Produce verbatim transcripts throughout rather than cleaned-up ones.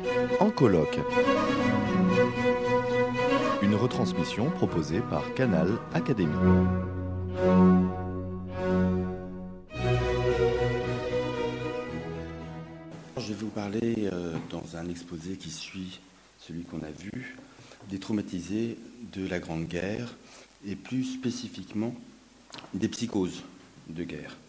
En colloque. Une retransmission proposée par Canal Académie. Je vais vous parler euh, dans un exposé qui suit celui qu'on a vu, des traumatisés de la Grande Guerre et plus spécifiquement des psychoses de guerre.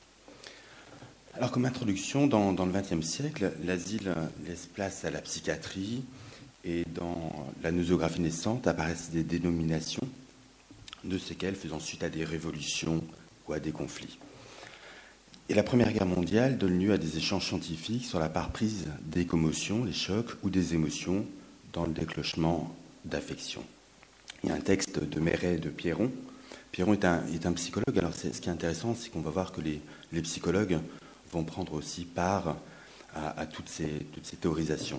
Alors comme introduction, dans, dans le vingtième siècle, l'asile laisse place à la psychiatrie et dans la nosographie naissante apparaissent des dénominations de séquelles faisant suite à des révolutions ou à des conflits. Et la Première Guerre mondiale donne lieu à des échanges scientifiques sur la part prise des commotions, les chocs ou des émotions dans le déclenchement d'affections. Il y a un texte de Méret et de Pierron. Pierron est un, est un psychologue. Alors ce qui est intéressant, c'est qu'on va voir que les, les psychologues vont prendre aussi part à, à toutes, ces, toutes ces théorisations.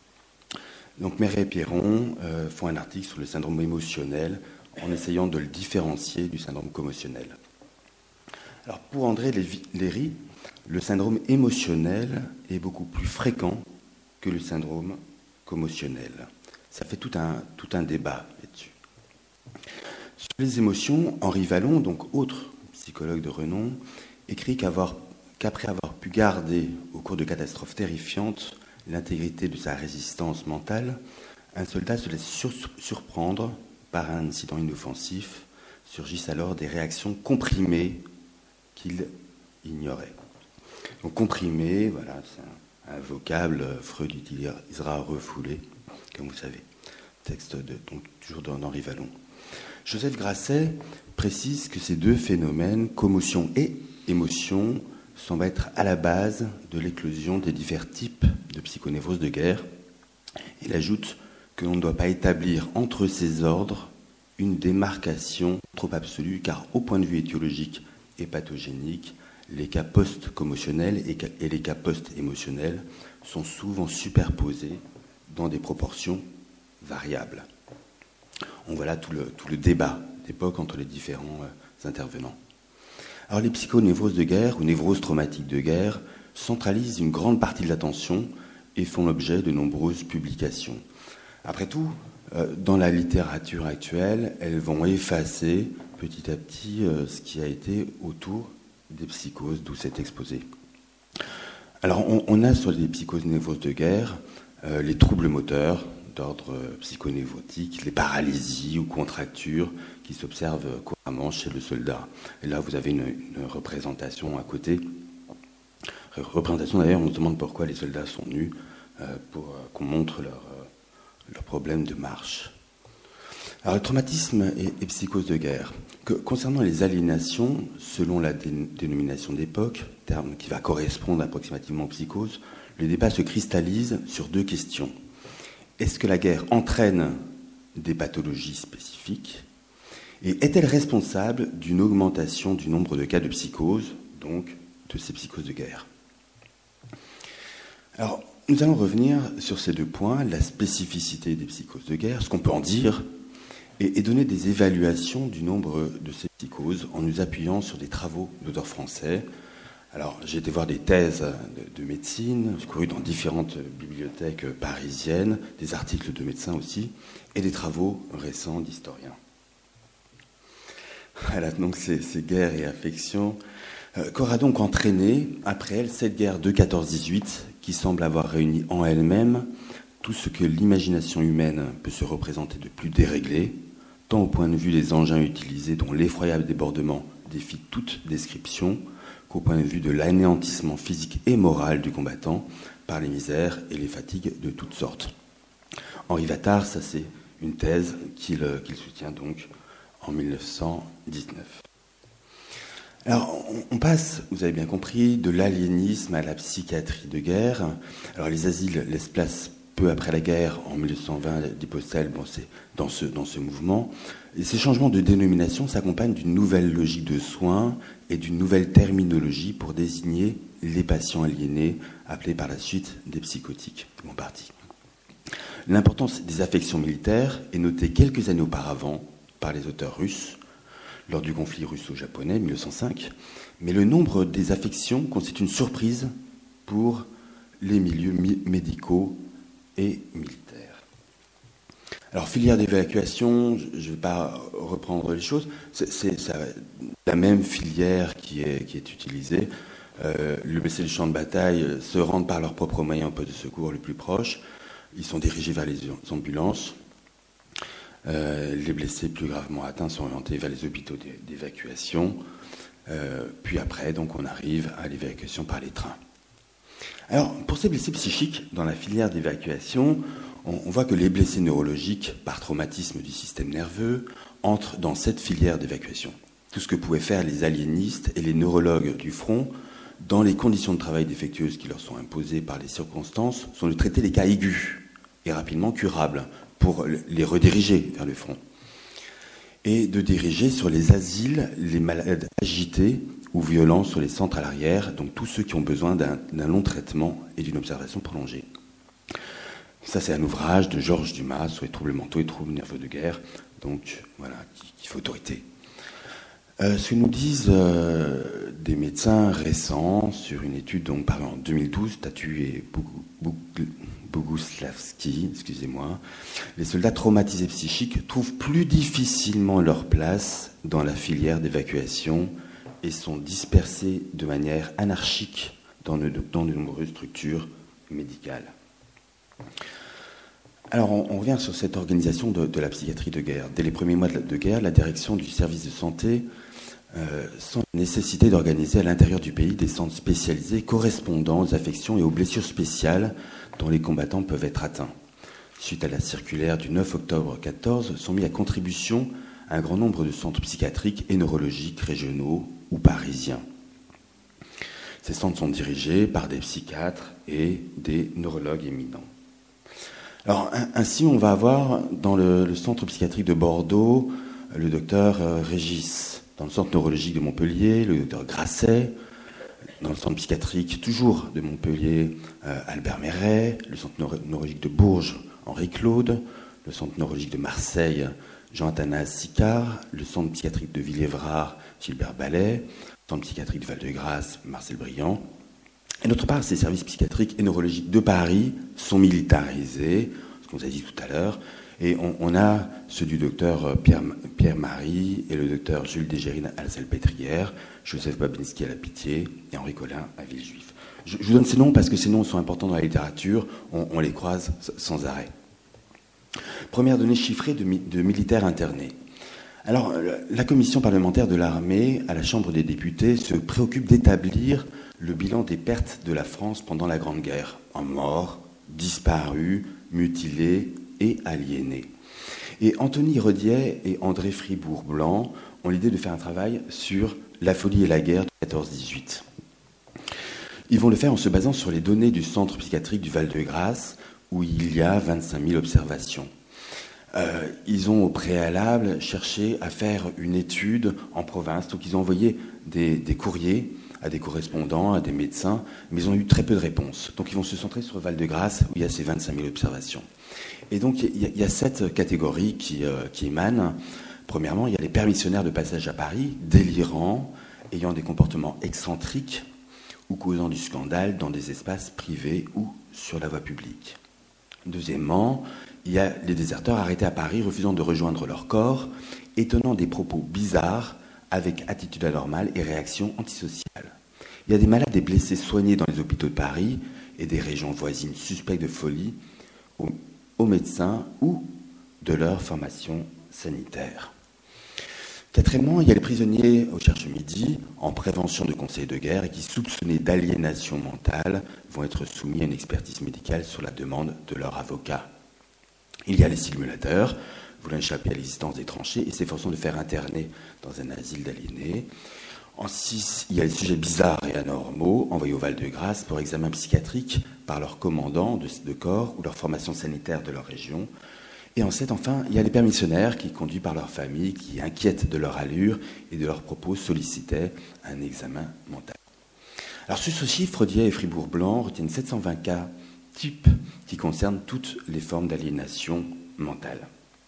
Donc Méret et Pierron euh, font un article sur le syndrome émotionnel en essayant de le différencier du syndrome commotionnel. Alors pour André Léry, le syndrome émotionnel est beaucoup plus fréquent que le syndrome commotionnel. Ça fait tout un, tout un débat là-dessus. Sur les émotions, Henri Vallon, donc autre psychologue de renom, écrit qu'avoir, qu'après avoir pu garder au cours de catastrophes terrifiantes l'intégrité de sa résistance mentale, un soldat se laisse sur, surprendre par un incident inoffensif, surgissent alors des réactions comprimées qu'il ignorait. Donc comprimé, voilà, c'est un, un vocable, Freud utilisera refoulé, comme vous savez. Texte de, donc, toujours d'Henri Vallon. Joseph Grasset précise que ces deux phénomènes, commotion et émotion, semblent être à la base de l'éclosion des divers types de psychonévrose de guerre. Il ajoute que l'on ne doit pas établir entre ces ordres une démarcation trop absolue, car au point de vue étiologique et pathogénique, les cas post-commotionnels et les cas post-émotionnels sont souvent superposés dans des proportions variables. On voit là tout le, tout le débat d'époque entre les différents euh, intervenants. Alors les psychonévroses de guerre ou névroses traumatiques de guerre centralisent une grande partie de l'attention et font l'objet de nombreuses publications. Après tout, euh, dans la littérature actuelle, elles vont effacer petit à petit euh, ce qui a été autour des psychoses, d'où cet exposé. Alors on, on a sur les psychoses névroses de guerre euh, les troubles moteurs d'ordre euh, psychonévrotique, les paralysies ou contractures qui s'observent couramment chez le soldat. Et là vous avez une, une représentation à côté. Représentation d'ailleurs, on se demande pourquoi les soldats sont nus, euh, pour euh, qu'on montre leur, euh, leur problème de marche. Alors, le traumatisme et, et psychose de guerre. Que, concernant les aliénations, selon la dé, dénomination d'époque, terme qui va correspondre approximativement aux psychoses, le débat se cristallise sur deux questions. Est-ce que la guerre entraîne des pathologies spécifiques? Et est-elle responsable d'une augmentation du nombre de cas de psychose, donc de ces psychoses de guerre? Alors, nous allons revenir sur ces deux points, la spécificité des psychoses de guerre, ce qu'on peut en dire, et donner des évaluations du nombre de ces psychoses en nous appuyant sur des travaux d'auteurs français. Alors, j'ai été voir des thèses de, de médecine, j'ai couru dans différentes bibliothèques parisiennes, des articles de médecins aussi, et des travaux récents d'historiens. Voilà, donc ces, ces guerres et affections. Euh, qu'aura donc entraîné, après elle, cette guerre de quatorze dix-huit, qui semble avoir réuni en elle-même tout ce que l'imagination humaine peut se représenter de plus déréglé, tant au point de vue des engins utilisés dont l'effroyable débordement défie toute description, qu'au point de vue de l'anéantissement physique et moral du combattant par les misères et les fatigues de toutes sortes. Henri Vattard, ça c'est une thèse qu'il, qu'il soutient donc en mille neuf cent dix-neuf. Alors, on passe, vous avez bien compris, de l'aliénisme à la psychiatrie de guerre. Alors, les asiles laissent place peu après la guerre, en mille neuf cent vingt, d'Hypostel, bon, c'est dans ce, dans ce mouvement. Et ces changements de dénomination s'accompagnent d'une nouvelle logique de soins et d'une nouvelle terminologie pour désigner les patients aliénés, appelés par la suite des psychotiques, en partie. L'importance des affections militaires est notée quelques années auparavant par les auteurs russes, lors du conflit russo-japonais, mille neuf cent cinq, mais le nombre des affections constitue une surprise pour les milieux médicaux et militaire. Alors, filière d'évacuation, je ne vais pas reprendre les choses, c'est, c'est ça, la même filière qui est, qui est utilisée. Euh, les blessés du champ de bataille se rendent par leurs propres moyens au poste de secours le plus proche. Ils sont dirigés vers les ambulances. Euh, les blessés plus gravement atteints sont orientés vers les hôpitaux d'évacuation. Euh, puis après, donc, on arrive à l'évacuation par les trains. Alors, pour ces blessés psychiques, dans la filière d'évacuation, on, on voit que les blessés neurologiques, par traumatisme du système nerveux, entrent dans cette filière d'évacuation. Tout ce que pouvaient faire les aliénistes et les neurologues du front, dans les conditions de travail défectueuses qui leur sont imposées par les circonstances, sont de traiter les cas aigus et rapidement curables pour les rediriger vers le front. Et de diriger sur les asiles les malades agités ou violents sur les centres à l'arrière, donc tous ceux qui ont besoin d'un, d'un long traitement et d'une observation prolongée. Ça, c'est un ouvrage de Georges Dumas sur les troubles mentaux et troubles nerveux de guerre, donc voilà, qui, qui fait autorité. Euh, ce que nous disent euh, des médecins récents sur une étude donc parue en deux mille douze, Tatu et Boguslavski, excusez-moi, les soldats traumatisés psychiques trouvent plus difficilement leur place dans la filière d'évacuation et sont dispersés de manière anarchique dans de, dans de nombreuses structures médicales. Alors, on, on revient sur cette organisation de, de la psychiatrie de guerre. Dès les premiers mois de, de guerre, la direction du service de santé euh, sent la nécessité d'organiser à l'intérieur du pays des centres spécialisés correspondant aux affections et aux blessures spéciales dont les combattants peuvent être atteints. Suite à la circulaire du neuf octobre quatorze, sont mis à contribution un grand nombre de centres psychiatriques et neurologiques régionaux ou parisiens. Ces centres sont dirigés par des psychiatres et des neurologues éminents. Alors, ainsi, on va avoir dans le, le centre psychiatrique de Bordeaux le docteur euh, Régis, dans le centre neurologique de Montpellier, le docteur Grasset, dans le centre psychiatrique toujours de Montpellier, euh, Albert Méret, le centre neuro- neurologique de Bourges, Henri Claude, le centre neurologique de Marseille, Jean-Athanase Sicard, le centre psychiatrique de Villévrard, Gilbert Ballet, le centre psychiatrique de Val-de-Grâce, Marcel Briand. Et d'autre part, ces services psychiatriques et neurologiques de Paris sont militarisés, ce qu'on vous a dit tout à l'heure, et on, on a ceux du docteur Pierre, Pierre-Marie et le docteur Jules Dégérine à la Salpêtrière, Joseph Babinski à la Pitié et Henri Collin à Villejuif. Je, je vous donne ces noms parce que ces noms sont importants dans la littérature, on, on les croise sans arrêt. Première donnée chiffrée de, de militaires internés. Alors, la commission parlementaire de l'armée à la Chambre des députés se préoccupe d'établir le bilan des pertes de la France pendant la Grande Guerre, en morts, disparus, mutilés et aliénés. Et Anthony Rediet et André Fribourg-Blanc ont l'idée de faire un travail sur la folie et la guerre de quatorze dix-huit. Ils vont le faire en se basant sur les données du centre psychiatrique du Val-de-Grâce, où il y a vingt-cinq mille observations. Euh, ils ont au préalable cherché à faire une étude en province, donc ils ont envoyé des, des courriers à des correspondants, à des médecins, mais ils ont eu très peu de réponses. Donc ils vont se centrer sur Val-de-Grâce, où il y a ces vingt-cinq mille observations. Et donc il y a, il y a sept catégories qui, euh, qui émanent. Premièrement, il y a les permissionnaires de passage à Paris, délirants, ayant des comportements excentriques ou causant du scandale dans des espaces privés ou sur la voie publique. Deuxièmement, il y a les déserteurs arrêtés à Paris refusant de rejoindre leur corps et tenant des propos bizarres avec attitude anormale et réaction antisociale. Il y a des malades et blessés soignés dans les hôpitaux de Paris et des régions voisines suspects de folie aux, aux médecins ou de leur formation sanitaire. Quatrièmement, il y a les prisonniers au Cherche-Midi en prévention de conseils de guerre et qui, soupçonnés d'aliénation mentale, vont être soumis à une expertise médicale sur la demande de leur avocat. Il y a les simulateurs, voulant échapper à l'existence des tranchées et s'efforçant de faire interner dans un asile d'aliénés. En six, il y a les sujets bizarres et anormaux envoyés au Val-de-Grâce pour examen psychiatrique par leur commandant de, de corps ou leur formation sanitaire de leur région. Et en sept, enfin, il y a les permissionnaires qui, conduits par leur famille, qui, inquiètes de leur allure et de leurs propos, sollicitaient un examen mental. Alors, sur ce chiffre, Rediet et Fribourg-Blanc retiennent sept cent vingt cas types qui concernent toutes les formes d'aliénation mentale.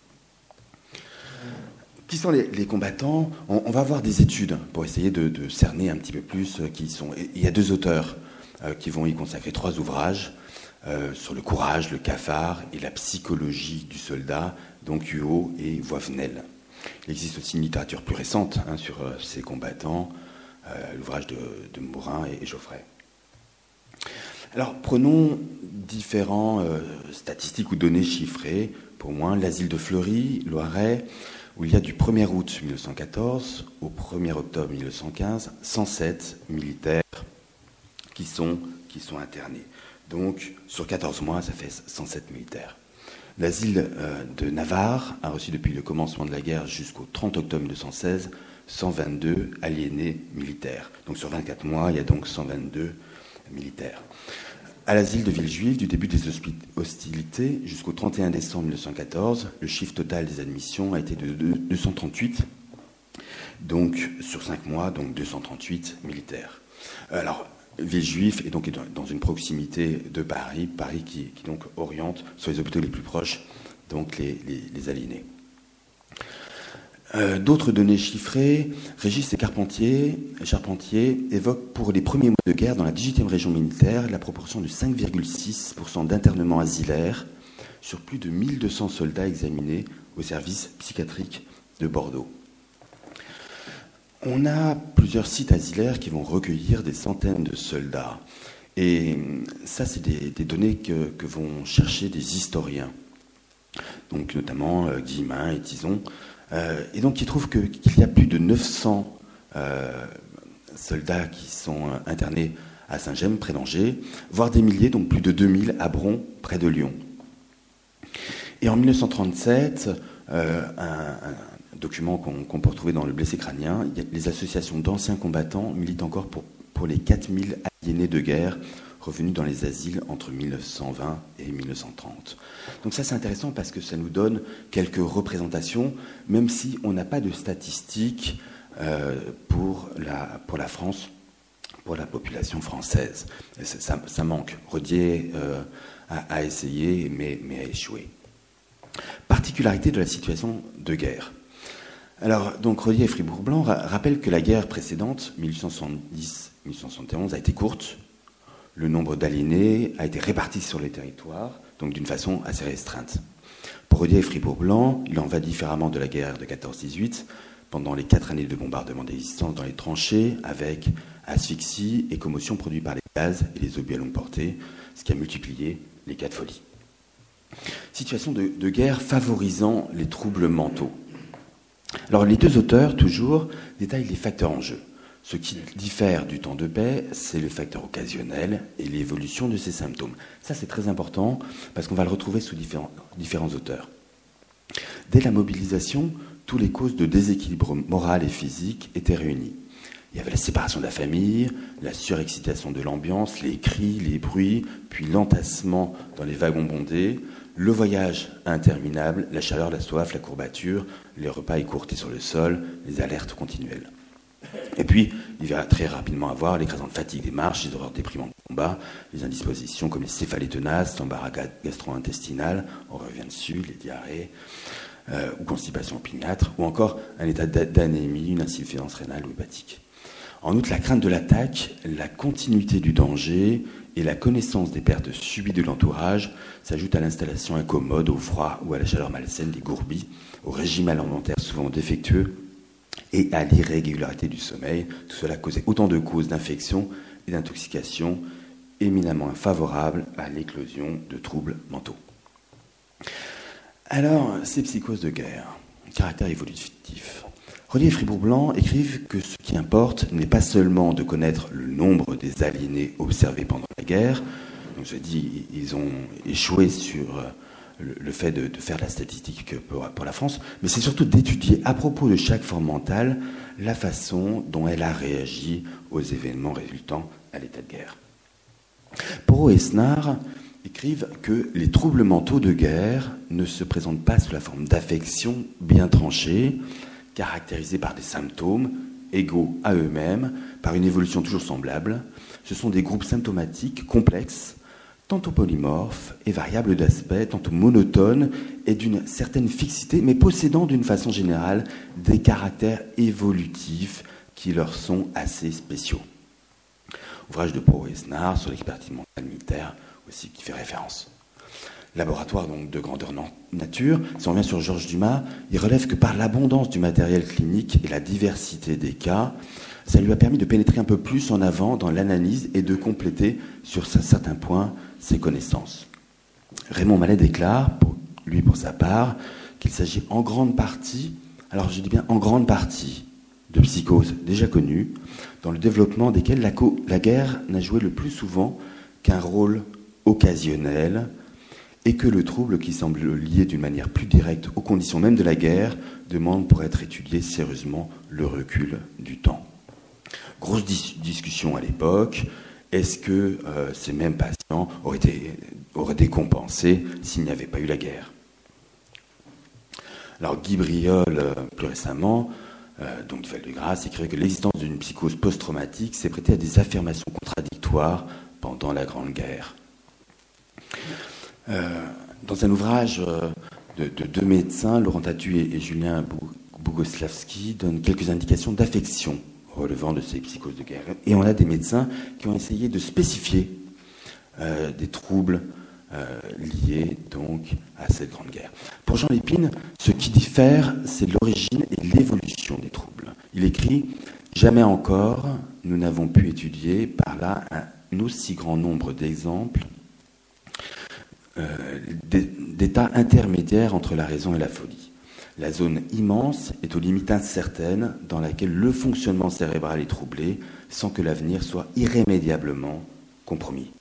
Qui sont les, les combattants ? on, on va avoir des études pour essayer de, de cerner un petit peu plus qui ils sont. Et il y a deux auteurs euh, qui vont y consacrer trois ouvrages. euh, sur le courage, le cafard et la psychologie du soldat, donc Huot et Voivenel. Il existe aussi une littérature plus récente hein, sur euh, ces combattants, euh, l'ouvrage de, de Mourin et, et Geoffrey. Alors, prenons différents euh, statistiques ou données chiffrées. Pour moi, l'asile de Fleury, Loiret, où il y a du premier août mille neuf cent quatorze au premier octobre mille neuf cent quinze, cent sept militaires qui sont, qui sont internés. Donc, sur quatorze mois, ça fait cent sept militaires. L'asile euh, de Navarre a reçu depuis le commencement de la guerre jusqu'au trente octobre mille neuf cent seize cent vingt-deux aliénés militaires. Donc, sur vingt-quatre mois, il y a donc cent vingt-deux militaires. À l'asile de Villejuif, du début des hostilités jusqu'au trente et un décembre mille neuf cent quatorze, le chiffre total des admissions a été de deux cent trente-huit, donc sur cinq mois, donc deux cent trente-huit militaires. Alors, Villejuif est donc dans une proximité de Paris, Paris qui, qui donc oriente sur les hôpitaux les plus proches, donc les, les, les aliénés. Euh, d'autres données chiffrées, Régis et Carpentier, Charpentier évoquent pour les premiers mois de guerre dans la dix-huitième région militaire la proportion de cinq virgule six pour cent d'internements asilaires sur plus de mille deux cents soldats examinés au service psychiatrique de Bordeaux. On a plusieurs sites asilaires qui vont recueillir des centaines de soldats. Et ça, c'est des, des données que, que vont chercher des historiens, donc notamment euh, Guillemin et Tison. Euh, et donc, ils trouvent que, qu'il y a plus de neuf cents euh, soldats qui sont internés à Saint-Gemme, près d'Angers, voire des milliers, donc plus de deux mille à Bron, près de Lyon. Et en mille neuf cent trente-sept, euh, un, un document qu'on, qu'on peut retrouver dans le Blessé crânien, les associations d'anciens combattants militent encore pour, pour les quatre mille aliénés de guerre revenus dans les asiles entre mille neuf cent vingt et mille neuf cent trente. Donc ça, c'est intéressant parce que ça nous donne quelques représentations, même si on n'a pas de statistiques euh, pour, la, pour la France, pour la population française. Ça, ça, ça manque. Rodier euh, a, a essayé, mais, mais a échoué. Particularité de la situation de guerre. Alors, donc, Rodier et Fribourg-Blanc ra- rappellent que la guerre précédente, mille huit cent soixante-dix mille huit cent soixante et onze, a été courte. Le nombre d'aliénés a été réparti sur les territoires, donc d'une façon assez restreinte. Pour Rodier et Fribourg-Blanc, il en va différemment de la guerre de quatorze dix-huit, pendant les quatre années de bombardement des distances dans les tranchées, avec asphyxie et commotion produite par les gaz et les obus à longue portée, ce qui a multiplié les cas de folie. Situation de, de guerre favorisant les troubles mentaux. Alors les deux auteurs, toujours, détaillent les facteurs en jeu. Ce qui diffère du temps de paix, c'est le facteur occasionnel et l'évolution de ces symptômes. Ça, c'est très important parce qu'on va le retrouver sous différents, différents auteurs. Dès la mobilisation, toutes les causes de déséquilibre moral et physique étaient réunies. Il y avait la séparation de la famille, la surexcitation de l'ambiance, les cris, les bruits, puis l'entassement dans les wagons bondés, le voyage interminable, la chaleur, la soif, la courbature, les repas écourtés sur le sol, les alertes continuelles. Et puis, il va très rapidement avoir l'écrasante fatigue des marches, les horreurs déprimantes de combat, les indispositions comme les céphalées tenaces, l'embarras gastro-intestinal, on revient dessus, les diarrhées, euh, ou constipation opiniâtre, ou encore un état d'anémie, une insuffisance rénale ou hépatique. En outre, la crainte de l'attaque, la continuité du danger et la connaissance des pertes subies de l'entourage s'ajoutent à l'installation incommode, au froid ou à la chaleur malsaine des gourbies, au régime alimentaire souvent défectueux, et à l'irrégularité du sommeil. Tout cela causait autant de causes d'infection et d'intoxication éminemment favorables à l'éclosion de troubles mentaux. Alors, ces psychoses de guerre, caractère évolutif. Rodier et Fribourg-Blanc écrivent que ce qui importe n'est pas seulement de connaître le nombre des aliénés observés pendant la guerre. Donc, je dis, ils ont échoué sur le fait de, de faire la statistique pour, pour la France, mais c'est surtout d'étudier à propos de chaque forme mentale la façon dont elle a réagi aux événements résultant à l'état de guerre. Porot et Esnard écrivent que les troubles mentaux de guerre ne se présentent pas sous la forme d'affections bien tranchées, caractérisées par des symptômes égaux à eux-mêmes, par une évolution toujours semblable. Ce sont des groupes symptomatiques complexes, tantôt polymorphes et variables d'aspect, tantôt monotones et d'une certaine fixité, mais possédant d'une façon générale des caractères évolutifs qui leur sont assez spéciaux. Ouvrage de Porot et Esnard sur l'expertise mentale militaire aussi qui fait référence. Laboratoire donc de grandeur nature. Si on revient sur Georges Dumas, il relève que par l'abondance du matériel clinique et la diversité des cas, ça lui a permis de pénétrer un peu plus en avant dans l'analyse et de compléter sur certains points ses connaissances. Raymond Mallet déclare, pour, lui pour sa part, qu'il s'agit en grande partie, alors je dis bien en grande partie, de psychoses déjà connues, dans le développement desquelles la, la guerre n'a joué le plus souvent qu'un rôle occasionnel, et que le trouble qui semble lié d'une manière plus directe aux conditions même de la guerre demande pour être étudié sérieusement le recul du temps. Grosse dis- discussion à l'époque, est-ce que euh, ces mêmes patients auraient été, auraient décompensé s'il n'y avait pas eu la guerre? Alors Guy Briol, euh, plus récemment, euh, donc du Val-de-Grâce, écrivait que l'existence d'une psychose post-traumatique s'est prêtée à des affirmations contradictoires pendant la Grande Guerre. Euh, dans un ouvrage euh, de, de deux médecins, Laurent Tatu et, et Julien Bougoslavski, donnent quelques indications d'affection relevant de ces psychoses de guerre. Et on a des médecins qui ont essayé de spécifier euh, des troubles euh, liés donc à cette Grande Guerre. Pour Jean Lépine, ce qui diffère, c'est l'origine et l'évolution des troubles. Il écrit « Jamais encore nous n'avons pu étudier par là un aussi grand nombre d'exemples Euh, d'états intermédiaires entre la raison et la folie. La zone immense est aux limites incertaines dans laquelle le fonctionnement cérébral est troublé sans que l'avenir soit irrémédiablement compromis.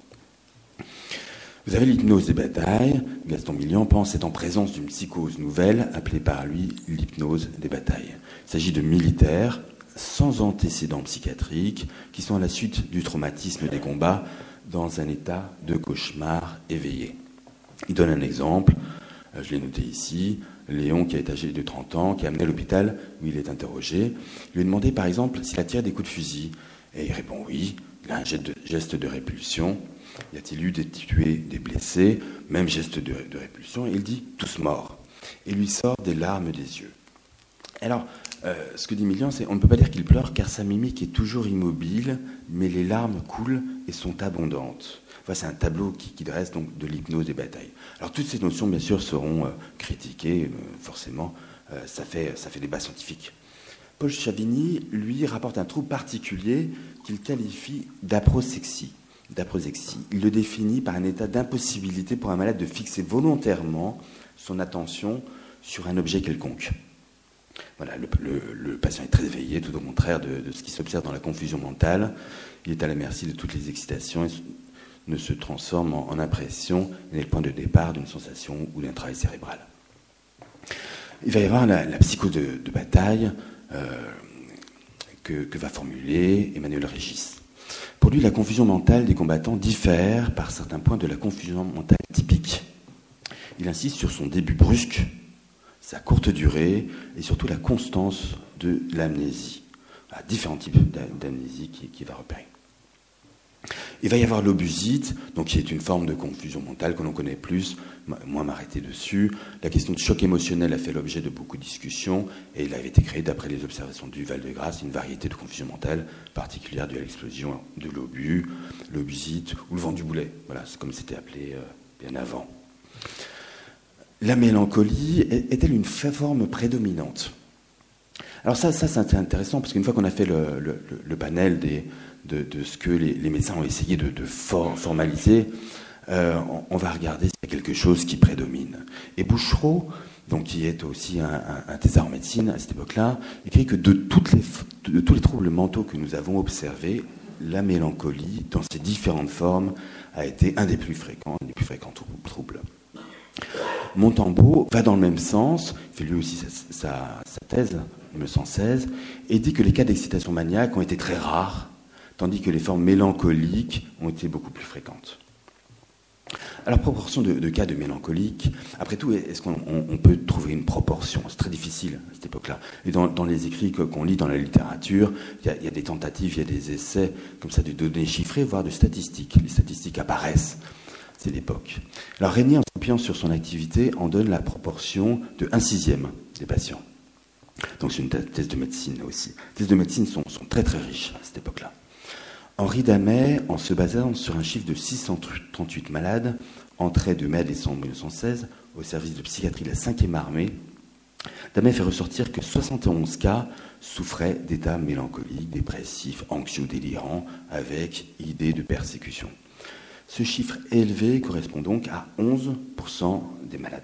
Vous avez l'hypnose des batailles. Gaston Millian pense être en présence d'une psychose nouvelle appelée par lui l'hypnose des batailles. Il s'agit de militaires sans antécédents psychiatriques qui sont à la suite du traumatisme des combats dans un état de cauchemar éveillé. Il donne un exemple, je l'ai noté ici, Léon qui est âgé de trente ans, qui est amené à l'hôpital où il est interrogé, lui a demandé par exemple s'il a tiré des coups de fusil. Et il répond oui, il a un geste de, geste de répulsion. Y a-t-il eu des tués, des blessés? Même geste de, de répulsion. Et il dit tous morts. Et lui sort des larmes des yeux. Alors, euh, ce que dit Millian, c'est on ne peut pas dire qu'il pleure car sa mimique est toujours immobile, mais les larmes coulent et sont abondantes. Enfin, c'est un tableau qui, qui dresse donc de l'hypnose des batailles. Alors toutes ces notions, bien sûr, seront euh, critiquées, euh, forcément, euh, ça fait, ça fait débat scientifique. Paul Chavigny, lui, rapporte un trouble particulier qu'il qualifie d'aprosexie. d'aprosexie. Il le définit par un état d'impossibilité pour un malade de fixer volontairement son attention sur un objet quelconque. Voilà, le, le, le patient est très éveillé, tout au contraire de, de ce qui s'observe dans la confusion mentale. Il est à la merci de toutes les excitations et ne se transforme en, en impression et n'est le point de départ d'une sensation ou d'un travail cérébral. Il va y avoir la, la psychose de, de bataille euh, que, que va formuler Emmanuel Régis. Pour lui, la confusion mentale des combattants diffère par certains points de la confusion mentale typique. Il insiste sur son début brusque, sa courte durée et surtout la constance de l'amnésie. Voilà, différents types d'amnésie qu'il qui va repérer. Il va y avoir l'obusite, donc qui est une forme de confusion mentale que l'on connaît plus, moi m'arrêter dessus. La question de choc émotionnel a fait l'objet de beaucoup de discussions et il avait été créé d'après les observations du Val-de-Grâce, une variété de confusion mentale particulière due à l'explosion de l'obus, l'obusite ou le vent du boulet. Voilà, c'est comme c'était appelé euh, bien avant. La mélancolie est-elle une forme prédominante? Alors ça, ça c'est intéressant parce qu'une fois qu'on a fait le, le, le panel des De, de ce que les, les médecins ont essayé de, de for, formaliser, euh, on, on va regarder s'il y a quelque chose qui prédomine. Et Bouchereau, donc, qui est aussi un, un, un thésard en médecine à cette époque-là, écrit que de, toutes les, de tous les troubles mentaux que nous avons observés, la mélancolie, dans ses différentes formes, a été un des plus fréquents, des plus fréquents troubles. Montambeau va dans le même sens, il fait lui aussi sa, sa, sa thèse, mille neuf cent seize, et dit que les cas d'excitation maniaque ont été très rares, tandis que les formes mélancoliques ont été beaucoup plus fréquentes. Alors, proportion de, de cas de mélancolique, après tout, est-ce qu'on on, on peut trouver une proportion? C'est très difficile à cette époque-là. Et dans, dans les écrits qu'on lit dans la littérature, il y, a, il y a des tentatives, il y a des essais, comme ça, de données chiffrées, voire de statistiques. Les statistiques apparaissent, c'est l'époque. Alors, Régnier, en s'appuyant sur son activité, en donne la proportion de un sixième des patients. Donc, c'est une thèse de médecine aussi. Les thèses de médecine sont, sont très très riches à cette époque-là. Henri Damet, en se basant sur un chiffre de six cent trente-huit malades, entrés de mai à décembre mille neuf cent seize au service de psychiatrie de la cinquième armée, Damet fait ressortir que soixante et onze cas souffraient d'états mélancoliques, dépressifs, anxieux, délirants, avec idée de persécution. Ce chiffre élevé correspond donc à onze pour cent des malades.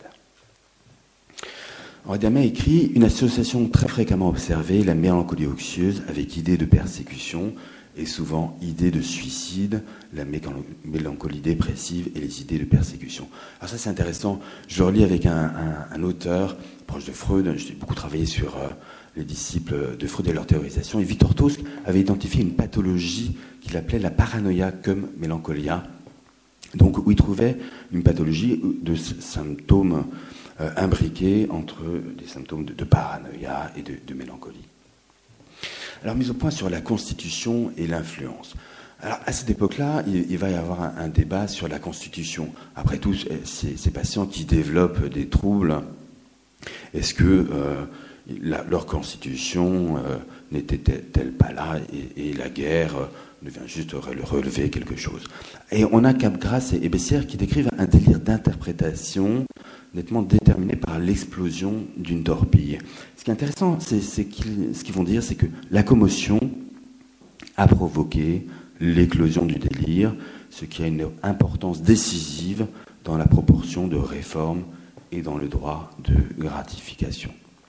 Henri Damet écrit « Une association très fréquemment observée, la mélancolie anxieuse avec idée de persécution et souvent idée de suicide, la mélancolie dépressive et les idées de persécution. » Alors ça c'est intéressant, je le relis avec un, un, un auteur proche de Freud, j'ai beaucoup travaillé sur euh, les disciples de Freud et leur théorisation, et Victor Tosk avait identifié une pathologie qu'il appelait la paranoia cum melancholia, donc où il trouvait une pathologie de symptômes euh, imbriqués entre des symptômes de, de paranoïa et de, de mélancolie. Alors, mise au point sur la constitution et l'influence. Alors, à cette époque-là, il, il va y avoir un, un débat sur la constitution. Après tout, ces, ces patients qui développent des troubles, est-ce que euh, la, leur constitution euh, n'était-elle pas là et, et la guerre euh, ne vient juste relever quelque chose. Et on a Capgras et Bessières qui décrivent un délire d'interprétation nettement déterminé par l'explosion d'une torpille. Ce qui est intéressant, c'est, c'est qu'ils, ce qu'ils vont dire, c'est que la commotion a provoqué l'éclosion du délire, ce qui a une importance décisive dans la proportion de réformes et dans le droit de gratification.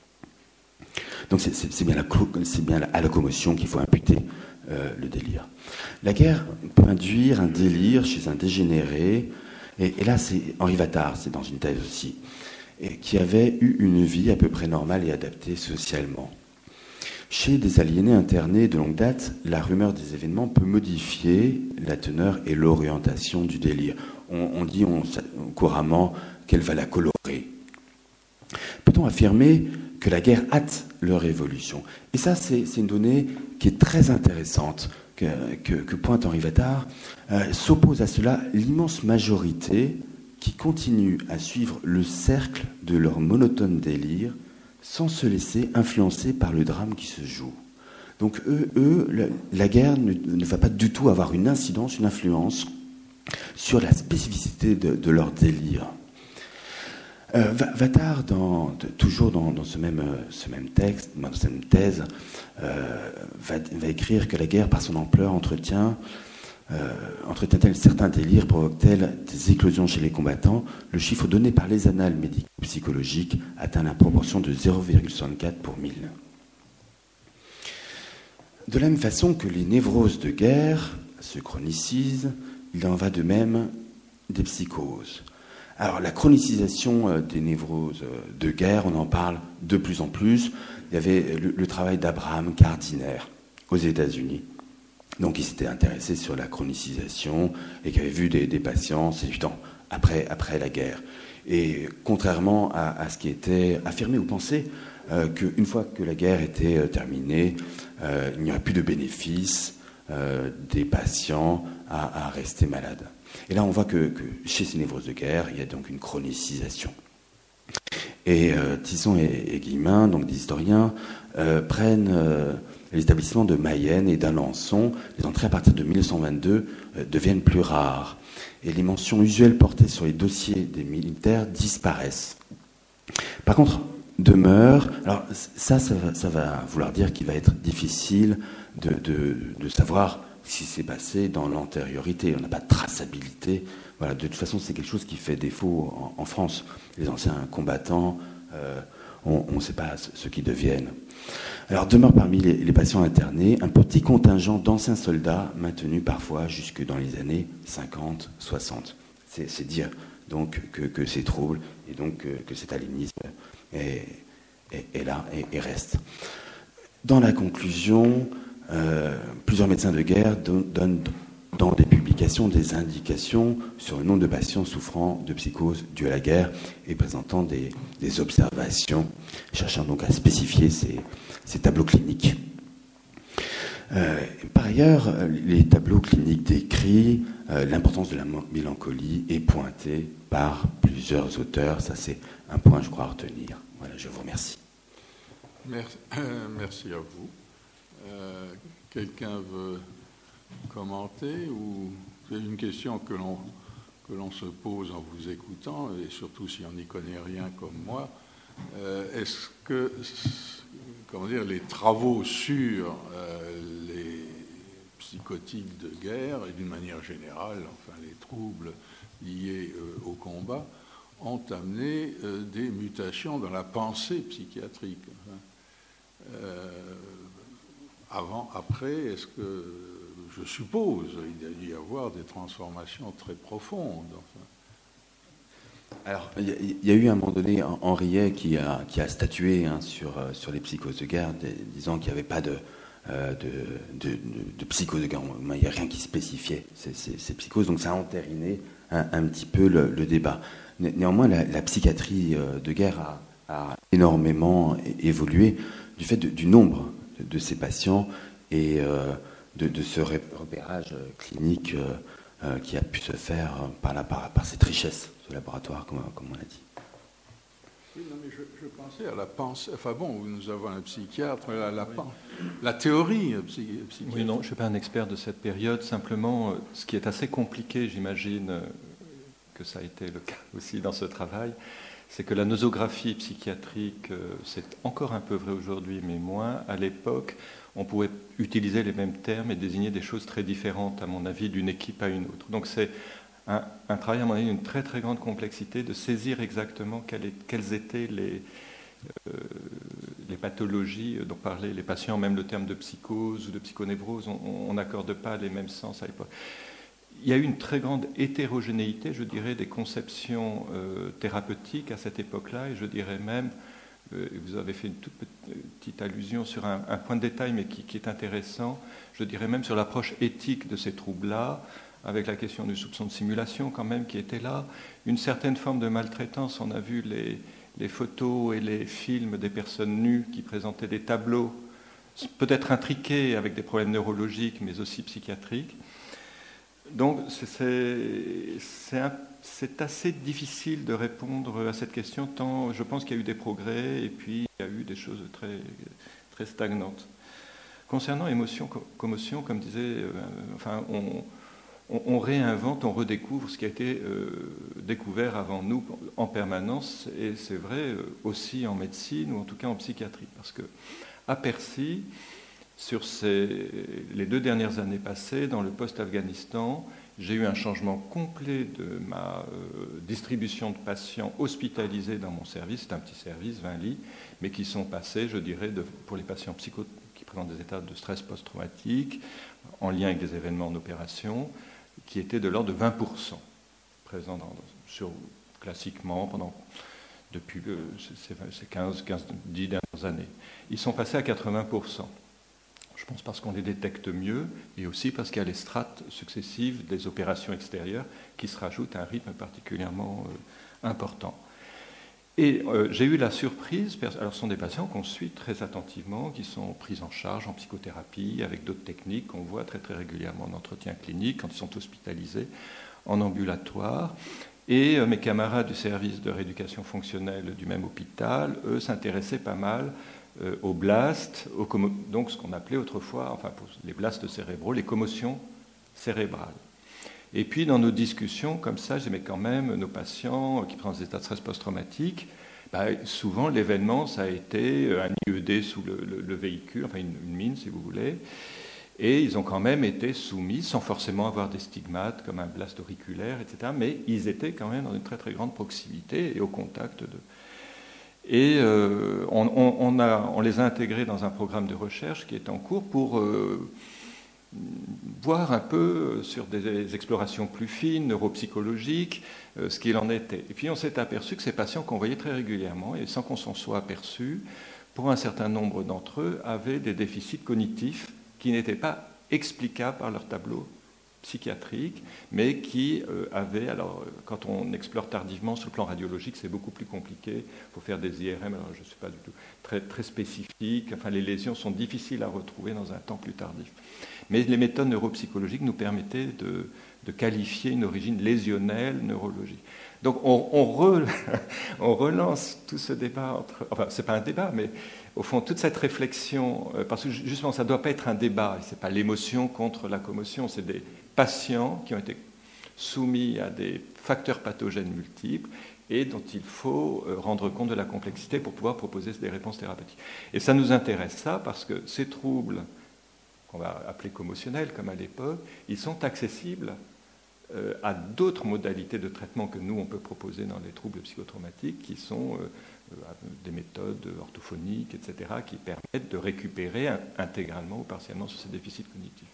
Donc c'est, c'est, c'est, bien, la, c'est bien à la commotion qu'il faut imputer euh, le délire. La guerre peut induire un délire chez un dégénéré, et, et là c'est Henri Vattard, c'est dans une thèse aussi, et qui avait eu une vie à peu près normale et adaptée socialement. Chez des aliénés internés de longue date, la rumeur des événements peut modifier la teneur et l'orientation du délire. On, on dit on, couramment qu'elle va la colorer. Peut-on affirmer que la guerre hâte leur évolution? Et ça, c'est, c'est une donnée qui est très intéressante, que, que, que pointe Henri Vattard. Euh, s'oppose à cela l'immense majorité qui continue à suivre le cercle de leur monotone délire sans se laisser influencer par le drame qui se joue. Donc eux, eux la, la guerre ne, ne va pas du tout avoir une incidence, une influence sur la spécificité de, de leur délire. Euh, Vattard, dans, de, toujours dans, dans ce, même, ce même texte, dans cette même thèse, euh, va, va écrire que la guerre, par son ampleur, entretient Euh, entretient-elle certains délires, provoque-t-elle des éclosions chez les combattants? Le chiffre donné par les annales médico-psychologiques atteint la proportion de zéro virgule soixante-quatre pour mille. De la même façon que les névroses de guerre se chronicisent, il en va de même des psychoses. Alors la chronicisation des névroses de guerre, on en parle de plus en plus. Il y avait le, le travail d'Abraham Gardiner aux États-Unis. Donc, il s'était intéressé sur la chronicisation et qui avait vu des, des patients séduisant après, après la guerre. Et contrairement à, à ce qui était affirmé ou pensé, euh, qu'une fois que la guerre était euh, terminée, euh, il n'y aurait plus de bénéfice euh, des patients à, à rester malades. Et là, on voit que, que chez ces névroses de guerre, il y a donc une chronicisation. Et euh, Tisson et, et Guillemin, donc des historiens, euh, prennent euh, l'établissement de Mayenne et d'Alençon. Les entrées à partir de mille neuf cent vingt-deux euh, deviennent plus rares. Et les mentions usuelles portées sur les dossiers des militaires disparaissent. Par contre, demeure... Alors ça, ça va, ça va vouloir dire qu'il va être difficile de, de, de savoir ce qui s'est passé dans l'antériorité. On n'a pas de traçabilité. Voilà, de toute façon, c'est quelque chose qui fait défaut en, en France. Les anciens combattants, euh, on ne sait pas ce, ce qu'ils deviennent. Alors, demeure parmi les, les patients internés un petit contingent d'anciens soldats maintenus parfois jusque dans les années cinquante soixante. C'est, c'est dire donc que, que ces troubles et donc que, que cet aliénisme est, est, est là et, et reste. Dans la conclusion, euh, plusieurs médecins de guerre donnent dans des publications des indications sur le nombre de patients souffrant de psychose due à la guerre et présentant des, des observations, cherchant donc à spécifier ces, ces tableaux cliniques. Euh, par ailleurs, les tableaux cliniques décrits, euh, l'importance de la mélancolie est pointée par plusieurs auteurs. Ça, c'est un point, je crois, à retenir. Voilà, je vous remercie. Merci, euh, merci à vous. Euh, quelqu'un veut commenter ou c'est une question que l'on que l'on se pose en vous écoutant, et surtout si on n'y connaît rien comme moi. Euh, est-ce que, comment dire, les travaux sur euh, les psychotiques de guerre, et d'une manière générale, enfin les troubles liés euh, au combat, ont amené euh, des mutations dans la pensée psychiatrique? Enfin, euh, avant, après, est-ce que, je suppose, il y a dû y avoir des transformations très profondes. Enfin. Alors, il y, y a eu à un moment donné Henriet qui a, qui a statué hein, sur, sur les psychoses de guerre, disant qu'il n'y avait pas de, euh, de, de, de, de psychose de guerre. Il n'y a rien qui spécifiait ces, ces, ces psychoses, donc ça a entériné un, un petit peu le, le débat. Néanmoins, la, la psychiatrie de guerre a, a énormément évolué du fait de, du nombre de, de ces patients et euh, de, de ce repérage clinique euh, euh, qui a pu se faire par, la, par, par cette richesse de laboratoire, comme, comme on l'a dit. Oui, non, mais je, je pensais à la pensée. Enfin bon, nous avons un psychiatre, la, la, oui. la théorie psychiatrique. Oui, non, je ne suis pas un expert de cette période. Simplement, ce qui est assez compliqué, j'imagine que ça a été le cas aussi dans ce travail, c'est que la nosographie psychiatrique, c'est encore un peu vrai aujourd'hui, mais moins. À l'époque, on pouvait utiliser les mêmes termes et désigner des choses très différentes, à mon avis, d'une équipe à une autre. Donc c'est un, un travail, à mon avis, d'une très très grande complexité de saisir exactement quelles, quelles étaient les, euh, les pathologies dont parlaient les patients, même le terme de psychose ou de psychonévrose, on n'accorde pas les mêmes sens à l'époque. Il y a eu une très grande hétérogénéité, je dirais, des conceptions euh, thérapeutiques à cette époque-là, et je dirais même, euh, vous avez fait une toute petite allusion sur un, un point de détail, mais qui, qui est intéressant, je dirais même sur l'approche éthique de ces troubles-là, avec la question du soupçon de simulation quand même qui était là, une certaine forme de maltraitance. On a vu les, les photos et les films des personnes nues qui présentaient des tableaux, peut-être intriqués avec des problèmes neurologiques, mais aussi psychiatriques. Donc c'est assez difficile de répondre à cette question, tant je pense qu'il y a eu des progrès et puis il y a eu des choses très, très stagnantes. Concernant émotion, commotion, comme disait, euh, enfin, on, on, on réinvente, on redécouvre ce qui a été euh, découvert avant nous en permanence, et c'est vrai euh, aussi en médecine ou en tout cas en psychiatrie, parce que à Percy, sur ces, les deux dernières années passées, dans le post-Afghanistan, j'ai eu un changement complet de ma euh, distribution de patients hospitalisés dans mon service. C'est un petit service, vingt lits, mais qui sont passés, je dirais, de, pour les patients psycho, qui présentent des états de stress post-traumatique, en lien avec des événements en opération, qui étaient de l'ordre de vingt pour cent présents dans, sur, classiquement pendant, depuis le, ces quinze, quinze, dix dernières années. Ils sont passés à quatre-vingts pour cent. Je pense parce qu'on les détecte mieux et aussi parce qu'il y a les strates successives des opérations extérieures qui se rajoutent à un rythme particulièrement euh, important. Et euh, j'ai eu la surprise, alors ce sont des patients qu'on suit très attentivement, qui sont pris en charge en psychothérapie avec d'autres techniques qu'on voit très très régulièrement en entretien clinique quand ils sont hospitalisés en ambulatoire. Et euh, mes camarades du service de rééducation fonctionnelle du même hôpital, eux, s'intéressaient pas mal Euh, aux blasts, aux donc ce qu'on appelait autrefois, enfin pour les blasts cérébraux, les commotions cérébrales. Et puis dans nos discussions, comme ça, j'aimais quand même nos patients qui présentent des états de stress post-traumatique, bah, souvent l'événement, ça a été un I E D sous le, le, le véhicule, enfin une, une mine si vous voulez, et ils ont quand même été soumis, sans forcément avoir des stigmates comme un blast auriculaire, et cetera, mais ils étaient quand même dans une très très grande proximité et au contact de... Et euh, on, on, on, a, on les a intégrés dans un programme de recherche qui est en cours pour euh, voir un peu sur des explorations plus fines, neuropsychologiques, euh, ce qu'il en était. Et puis on s'est aperçu que ces patients qu'on voyait très régulièrement, et sans qu'on s'en soit aperçu, pour un certain nombre d'entre eux, avaient des déficits cognitifs qui n'étaient pas explicables par leur tableau psychiatrique, mais qui euh, avaient, alors quand on explore tardivement sur le plan radiologique, c'est beaucoup plus compliqué, il faut faire des I R M, alors je ne suis pas du tout très, très spécifique, enfin les lésions sont difficiles à retrouver dans un temps plus tardif. Mais les méthodes neuropsychologiques nous permettaient de, de qualifier une origine lésionnelle neurologique. Donc on, on, re, on relance tout ce débat, entre, enfin c'est pas un débat, mais au fond toute cette réflexion, parce que justement ça ne doit pas être un débat, ce n'est pas l'émotion contre la commotion, c'est des patients qui ont été soumis à des facteurs pathogènes multiples et dont il faut rendre compte de la complexité pour pouvoir proposer des réponses thérapeutiques. Et ça nous intéresse ça parce que ces troubles, qu'on va appeler commotionnels comme à l'époque, ils sont accessibles à d'autres modalités de traitement que nous, on peut proposer dans les troubles psychotraumatiques, qui sont euh, des méthodes orthophoniques, et cetera, qui permettent de récupérer intégralement ou partiellement sur ces déficits cognitifs.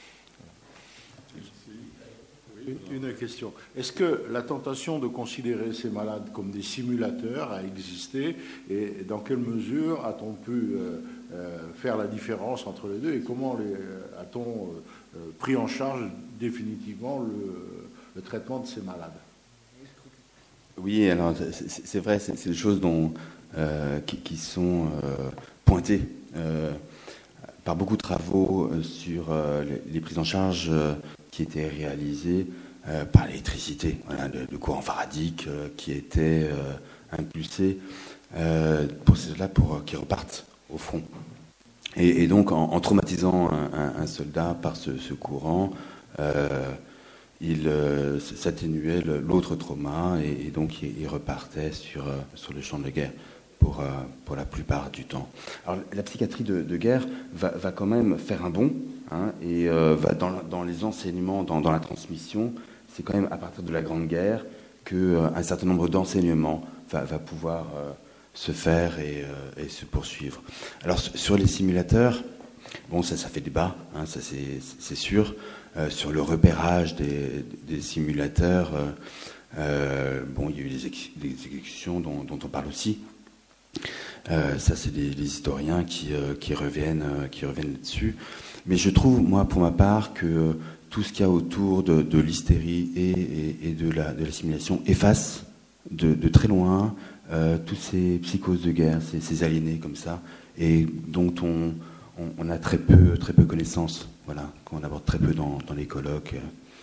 Voilà. Une, une question. Est-ce que la tentation de considérer ces malades comme des simulateurs a existé, et dans quelle mesure a-t-on pu euh, euh, faire la différence entre les deux, et comment les, a-t-on euh, pris en charge définitivement le, le traitement de ces malades? Oui, alors c'est, c'est vrai, c'est, c'est des choses dont, euh, qui, qui sont euh, pointées euh, par beaucoup de travaux sur euh, les, les prises en charge euh, qui étaient réalisées euh, par l'électricité, voilà, le, le courant faradique euh, qui était euh, impulsé euh, pour ceux-là pour qu'ils repartent au front. Et, et donc en, en traumatisant un, un, un soldat par ce, ce courant, euh, il euh, s'atténuait l'autre trauma et, et donc il, il repartait sur, euh, sur le champ de guerre pour, euh, pour la plupart du temps. Alors la psychiatrie de, de guerre va, va quand même faire un bond hein, et euh, va dans, dans les enseignements, dans, dans la transmission, c'est quand même à partir de la Grande Guerre qu'un euh, certain nombre d'enseignements va, va pouvoir euh, se faire et, euh, et se poursuivre. Alors sur les simulateurs, bon ça, ça fait débat, hein, ça c'est, c'est sûr. Euh, sur le repérage des, des simulateurs, euh, euh, bon, il y a eu des, ex, des exécutions dont, dont on parle aussi. Euh, ça, c'est des, des historiens qui, euh, qui reviennent, euh, qui reviennent là-dessus. Mais je trouve, moi, pour ma part, que euh, tout ce qu'il y a autour de, de l'hystérie et, et, et de, la, de l'assimilation efface de, de très loin euh, toutes ces psychoses de guerre, ces, ces aliénés comme ça, et dont on, on, on a très peu, très peu connaissance. Voilà, qu'on aborde très peu dans, dans les colloques.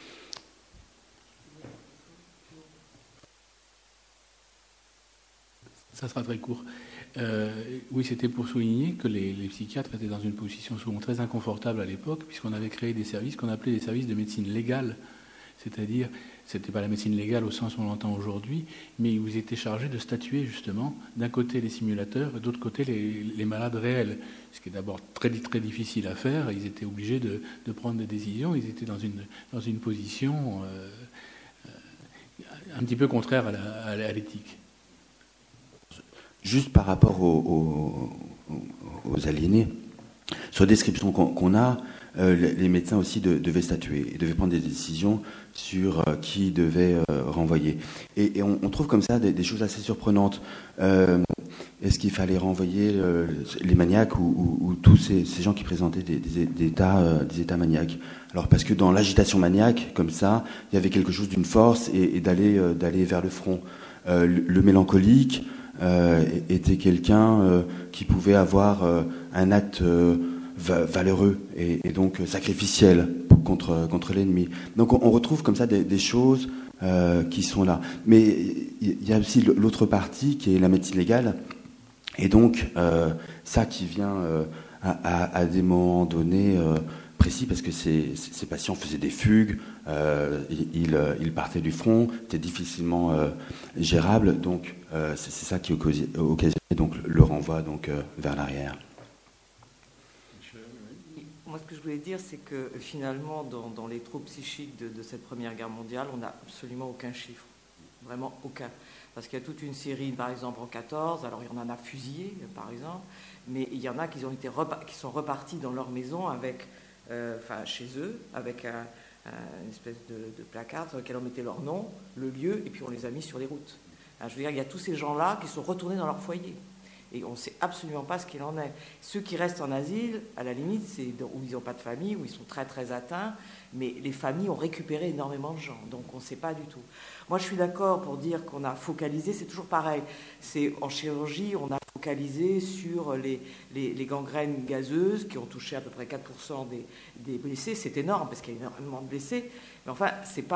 Ça sera très court. Euh, oui, c'était pour souligner que les, les psychiatres étaient dans une position souvent très inconfortable à l'époque, puisqu'on avait créé des services qu'on appelait des services de médecine légale. C'est-à-dire, c'était pas la médecine légale au sens où on l'entend aujourd'hui, mais ils étaient chargés de statuer justement, d'un côté les simulateurs et d'autre côté les, les malades réels. Ce qui est d'abord très, très difficile à faire. Ils étaient obligés de, de prendre des décisions. Ils étaient dans une, dans une position euh, un petit peu contraire à, la, à l'éthique. Juste par rapport aux, aux, aux aliénés, sur la description qu'on, qu'on a, euh, les médecins aussi de, devaient statuer et devaient prendre des décisions sur euh, qui devait euh, renvoyer. Et, et on, on trouve comme ça des, des choses assez surprenantes. Euh, Est-ce qu'il fallait renvoyer euh, les maniaques ou, ou, ou tous ces, ces gens qui présentaient des, des, des, états, euh, des états maniaques? Alors parce que dans l'agitation maniaque, comme ça, il y avait quelque chose d'une force et, et d'aller, euh, d'aller vers le front. Euh, le, le mélancolique euh, était quelqu'un euh, qui pouvait avoir euh, un acte euh, va, valeureux et, et donc euh, sacrificiel pour, contre, contre l'ennemi. Donc on, on retrouve comme ça des, des choses euh, qui sont là. Mais il y a aussi l'autre partie qui est la médecine légale. Et donc, euh, ça qui vient euh, à, à, à des moments donnés euh, précis, parce que ces, ces patients faisaient des fugues, euh, ils, ils partaient du front, c'était difficilement euh, gérable, donc euh, c'est, c'est ça qui occasionnait donc, le renvoi donc, euh, vers l'arrière. Moi, ce que je voulais dire, c'est que finalement, dans, dans les troubles psychiques de, de cette Première Guerre mondiale, on n'a absolument aucun chiffre, vraiment aucun. Parce qu'il y a toute une série, par exemple en quatorze, alors il y en a fusillés, par exemple, mais il y en a qui, ont été repa- qui sont repartis dans leur maison, avec, euh, enfin chez eux, avec un, un, une espèce de, de placard sur lequel on mettait leur nom, le lieu, et puis on les a mis sur les routes. Alors, je veux dire, il y a tous ces gens-là qui sont retournés dans leur foyer. Et on ne sait absolument pas ce qu'il en est. Ceux qui restent en asile, à la limite, c'est où ils n'ont pas de famille, où ils sont très très atteints, mais les familles ont récupéré énormément de gens, donc on ne sait pas du tout. Moi, je suis d'accord pour dire qu'on a focalisé, c'est toujours pareil. C'est, en chirurgie, on a focalisé sur les, les, les gangrènes gazeuses qui ont touché à peu près quatre pour cent des, des blessés. C'est énorme parce qu'il y a énormément de blessés, mais enfin, ce n'est pas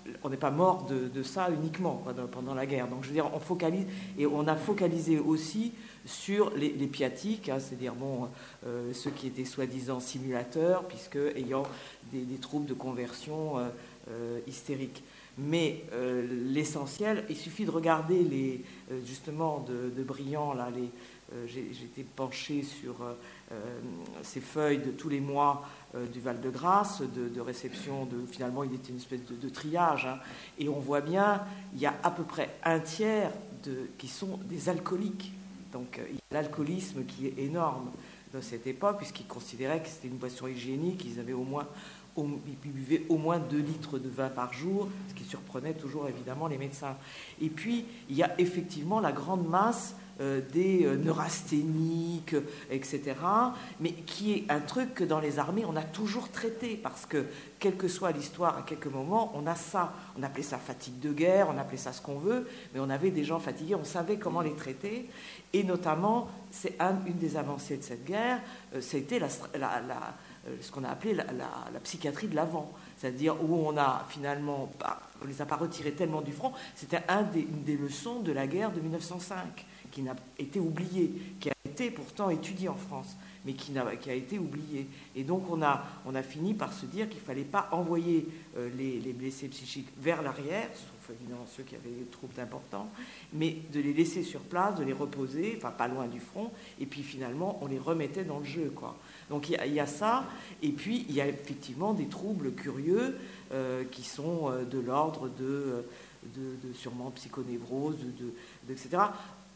on n'est pas mort de, de ça uniquement quoi, pendant la guerre. Donc je veux dire, on focalise et on a focalisé aussi sur les, les piatiques, hein, c'est-à-dire bon, euh, ceux qui étaient soi-disant simulateurs, puisque ayant des, des troubles de conversion euh, euh, hystériques. Mais euh, l'essentiel, il suffit de regarder les, euh, justement de, de Briand, là, les, euh, j'ai, j'étais penché sur euh, ces feuilles de tous les mois euh, du Val-de-Grâce, de, de réception, de, finalement il était une espèce de, de triage, hein, et on voit bien, il y a à peu près un tiers de, qui sont des alcooliques. Donc il y a l'alcoolisme qui est énorme dans cette époque, puisqu'ils considéraient que c'était une boisson hygiénique, ils avaient au moins ils buvaient au moins deux litres de vin par jour, ce qui surprenait toujours évidemment les médecins. Et puis, il y a effectivement la grande masse euh, des euh, neurasthéniques, et cetera, mais qui est un truc que dans les armées, on a toujours traité, parce que, quelle que soit l'histoire, à quelques moments, on a ça. On appelait ça fatigue de guerre, on appelait ça ce qu'on veut, mais on avait des gens fatigués, on savait comment les traiter, et notamment, c'est un, une des avancées de cette guerre, euh, c'était la... la, la ce qu'on a appelé la, la, la psychiatrie de l'avant, c'est-à-dire où on a finalement, bah, on ne les a pas retirés tellement du front, c'était un des, une des leçons de la guerre de mille neuf cent cinq, qui n'a été oubliée, qui a été pourtant étudiée en France, mais qui, n'a, qui a été oubliée. Et donc on a, on a fini par se dire qu'il ne fallait pas envoyer euh, les, les blessés psychiques vers l'arrière, sauf évidemment ceux qui avaient des troubles importants, mais de les laisser sur place, de les reposer, enfin pas loin du front, et puis finalement on les remettait dans le jeu, quoi. Donc il y, y a ça, et puis il y a effectivement des troubles curieux euh, qui sont euh, de l'ordre de, de, de sûrement psychonévrose, de, de, de, et cetera.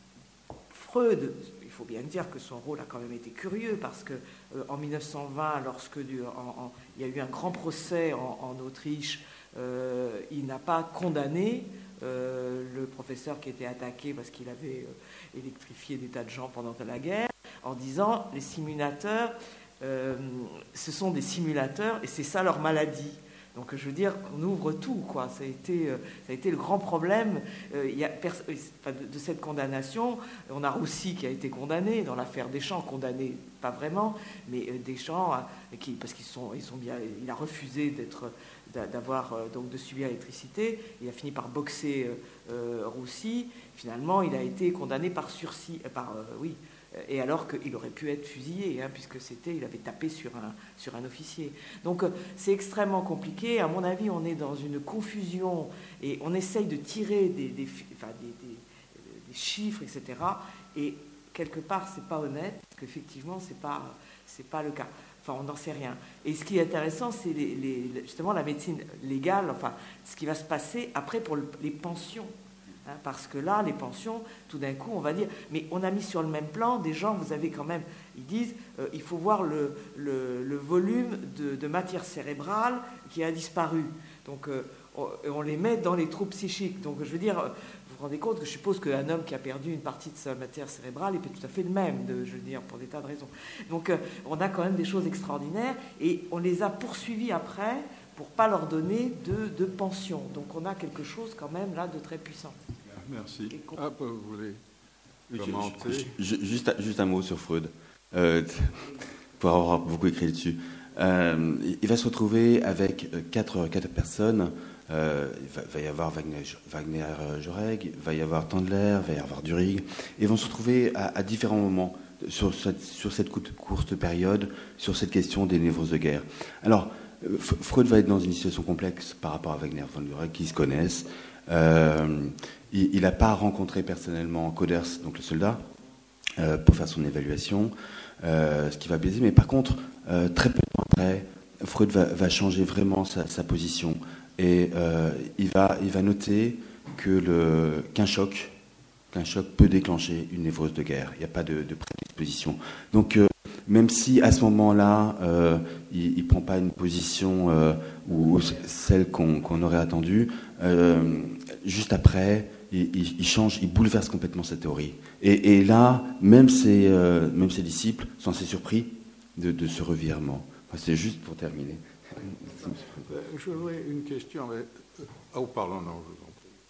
Freud, il faut bien dire que son rôle a quand même été curieux, parce que euh, en mille neuf cent vingt, lorsque du, en, en, il y a eu un grand procès en, en Autriche, euh, il n'a pas condamné euh, le professeur qui était attaqué parce qu'il avait euh, électrifié des tas de gens pendant la guerre, en disant les simulateurs, euh, ce sont des simulateurs et c'est ça leur maladie. Donc je veux dire, on ouvre tout, quoi. Ça a été, euh, ça a été le grand problème euh, il y a pers- de, de cette condamnation. On a Roussy qui a été condamné dans l'affaire Deschamps, condamné pas vraiment, mais euh, Deschamps, euh, qui, parce qu'ils sont, ils sont bien, il a refusé d'être, d'avoir euh, donc de subir l'électricité. Il a fini par boxer euh, euh, Roussy. Finalement, il a été condamné par sursis, euh, par euh, oui. Et alors qu'il aurait pu être fusillé, hein, puisque c'était, il avait tapé sur un, sur un officier. Donc c'est extrêmement compliqué. À mon avis, on est dans une confusion et on essaye de tirer des, des, enfin, des, des, des chiffres, et cetera. Et quelque part, c'est pas honnête, parce qu'effectivement, c'est pas, c'est pas le cas. Enfin, on n'en sait rien. Et ce qui est intéressant, c'est les, les, justement la médecine légale, enfin, ce qui va se passer après pour le, les pensions. Parce que là, les pensions, tout d'un coup, on va dire, mais on a mis sur le même plan des gens, vous avez quand même, ils disent, euh, il faut voir le, le, le volume de, de matière cérébrale qui a disparu. Donc, euh, on, on les met dans les troubles psychiques. Donc, je veux dire, vous vous rendez compte que je suppose qu'un homme qui a perdu une partie de sa matière cérébrale, il peut tout à fait le même, de, je veux dire, pour des tas de raisons. Donc, euh, on a quand même des choses extraordinaires et on les a poursuivis après pour ne pas leur donner de, de pension. Donc, on a quelque chose quand même là de très puissant. Merci. Ah, vous voulez commenter? Juste, juste un mot sur Freud, euh, pour avoir beaucoup écrit dessus. Euh, il va se retrouver avec quatre, quatre personnes. Euh, il va, va y avoir Wagner, Wagner Joreg, il va y avoir Tandler, il va y avoir Durig. Ils vont se retrouver à, à différents moments sur cette, sur cette courte période, sur cette question des névroses de guerre. Alors, Freud va être dans une situation complexe par rapport à Wagner von Joreg, qui se connaissent. Euh, il n'a pas rencontré personnellement Coders, donc le soldat, euh, pour faire son évaluation, euh, ce qui va biaiser. Mais par contre, euh, très peu de temps après, Freud va, va changer vraiment sa, sa position. Et euh, il, va, il va noter que le, qu'un choc, qu'un choc peut déclencher une névrose de guerre. Il n'y a pas de, de prédisposition. Donc, euh, même si à ce moment-là, euh, il ne prend pas une position euh, ou celle qu'on, qu'on aurait attendue, euh, juste après, il, il, il change, il bouleverse complètement cette théorie. Et, et là, même ses, euh, même ses disciples sont assez surpris de, de ce revirement. Enfin, c'est juste pour terminer. Je voudrais une question. Mais... Ah, pardon, non, je vous en prie.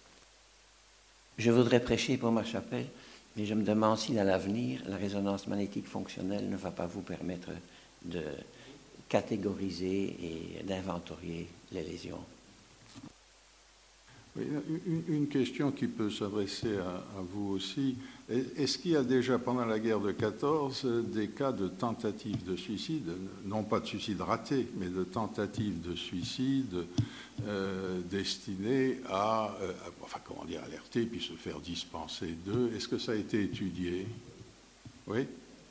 Je voudrais prêcher pour ma chapelle, mais je me demande si dans l'avenir, la résonance magnétique fonctionnelle ne va pas vous permettre de catégoriser et d'inventorier les lésions. Oui, une, une question qui peut s'adresser à, à vous aussi. Est-ce qu'il y a déjà, pendant la guerre de quatorze, des cas de tentatives de suicide, non pas de suicide raté, mais de tentatives de suicide euh, destinées à, euh, à, enfin, comment dire, alerter, puis se faire dispenser d'eux? Est-ce que ça a été étudié? Oui.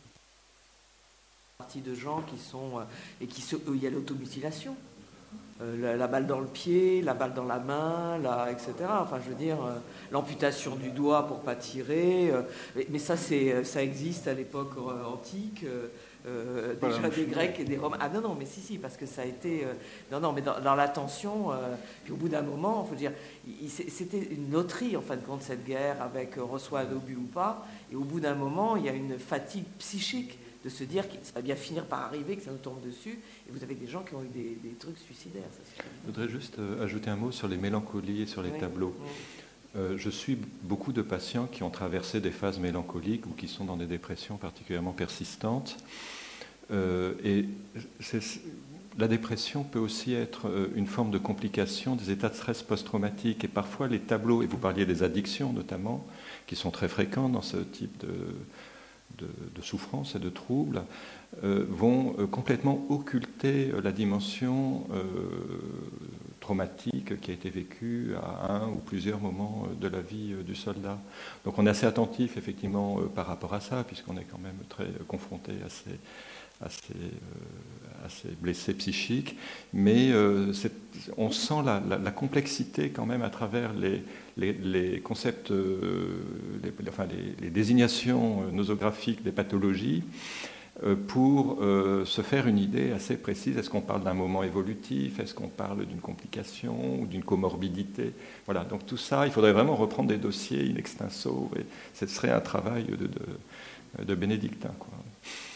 Partie de gens qui sont euh, et qui se, il y a l'automutilation. Euh, la, la balle dans le pied, la balle dans la main, la, et cetera. Enfin, je veux dire, euh, l'amputation du doigt pour pas tirer. Euh, mais, mais ça, c'est, ça existe à l'époque euh, antique. Euh, euh, déjà des Grecs et des Romains. Ah non, non, mais si, si, parce que ça a été... Euh, non, non, mais dans, dans l'attention, euh, puis au bout d'un moment, il faut dire, il, c'était une loterie, en fin de compte, cette guerre, avec euh, reçoit un obus ou pas. Et au bout d'un moment, il y a une fatigue psychique de se dire que ça va bien finir par arriver, que ça nous tombe dessus, et vous avez des gens qui ont eu des, des trucs suicidaires. Ça, je voudrais juste euh, ajouter un mot sur les mélancolies et sur les oui, tableaux. Oui. Euh, je suis beaucoup de patients qui ont traversé des phases mélancoliques ou qui sont dans des dépressions particulièrement persistantes. Euh, et c'est, la dépression peut aussi être une forme de complication des états de stress post-traumatique. Et parfois, les tableaux, et vous parliez des addictions notamment, qui sont très fréquents dans ce type de... De, de souffrance et de troubles, euh, vont euh, complètement occulter euh, la dimension euh, traumatique qui a été vécue à un ou plusieurs moments euh, de la vie euh, du soldat. Donc on est assez attentif effectivement euh, par rapport à ça, puisqu'on est quand même très euh, confronté à ces, à, ces, euh, à ces blessés psychiques, mais euh, c'est, on sent la, la, la complexité quand même à travers les Les, les concepts, euh, les, enfin les, les désignations nosographiques des pathologies euh, pour euh, se faire une idée assez précise. Est-ce qu'on parle d'un moment évolutif? Est-ce qu'on parle d'une complication ou d'une comorbidité? Voilà, donc tout ça, il faudrait vraiment reprendre des dossiers in extenso, et ce serait un travail de, de, de bénédictin, quoi.